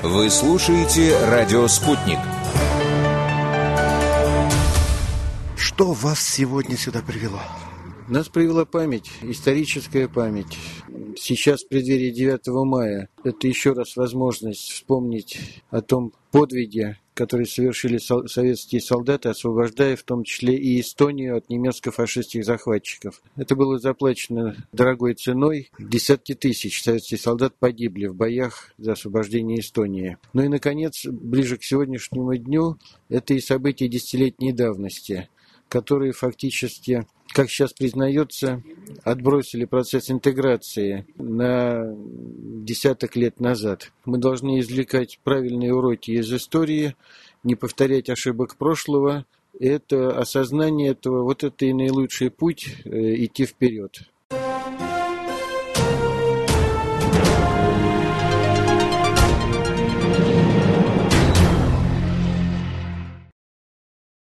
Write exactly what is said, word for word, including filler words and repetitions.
Вы слушаете «Радио Спутник». Что вас сегодня сюда привело? Нас привела память, историческая память. Сейчас, в преддверии девятого мая, это еще раз возможность вспомнить о том подвиге, который совершили советские солдаты, освобождая в том числе и Эстонию от немецко-фашистских захватчиков. Это было заплачено дорогой ценой. Десятки тысяч советских солдат погибли в боях за освобождение Эстонии. Ну и, наконец, ближе к сегодняшнему дню, это и события десятилетней давности, которые фактически, как сейчас признается, отбросили процесс интеграции на десяток лет назад. Мы должны извлекать правильные уроки из истории, не повторять ошибок прошлого. Это осознание этого, вот это и наилучший путь э, идти вперед.